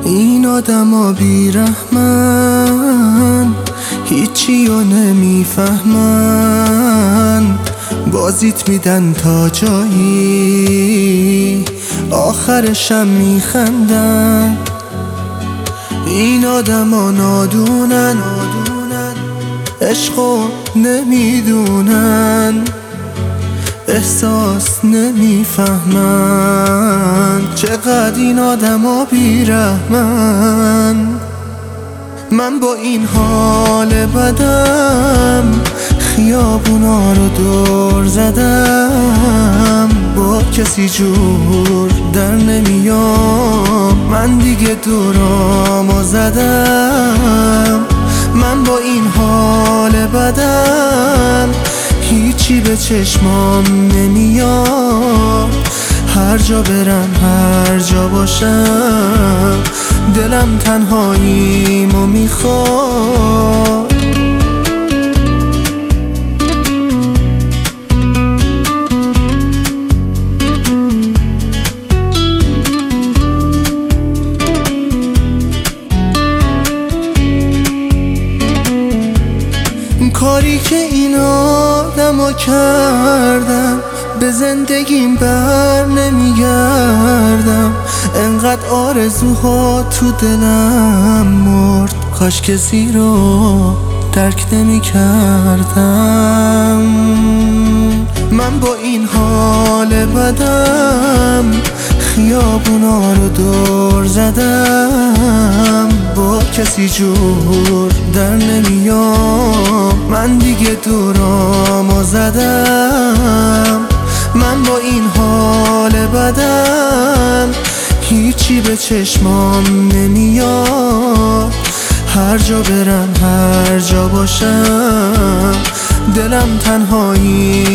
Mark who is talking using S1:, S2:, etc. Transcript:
S1: این آدما بیرحمن، هیچی رو نمیفهمن، بازیت میدن تا جایی آخرشم میخندن. این آدما نادونن، عشقو نمیدونن، احساس نمیفهمن، چقدر این آدما بیرحمن. من با این حال بدم خیابونا رو دور زدم، با کسی جور در نمیام، من دیگه دورامو زدم. من با این حال بدم هیچی به چشمام نمیاد، هر جا برم هر جا باشم دلم تنهاییمو میخواد. کاری که این آدما کردم به زندگیم بر نمیگردم، انقدر آرزوها تو دلم مرد، کاش کسی رو درک نمیکردم. من با این حال بدم خیابونا رو دور زدم، با کسی جور در نمیام، من دیگه دورامو زدم. من با این حال بدم هیچی به چشمام نمیاد، هر جا برم هر جا باشم دلم تنهایی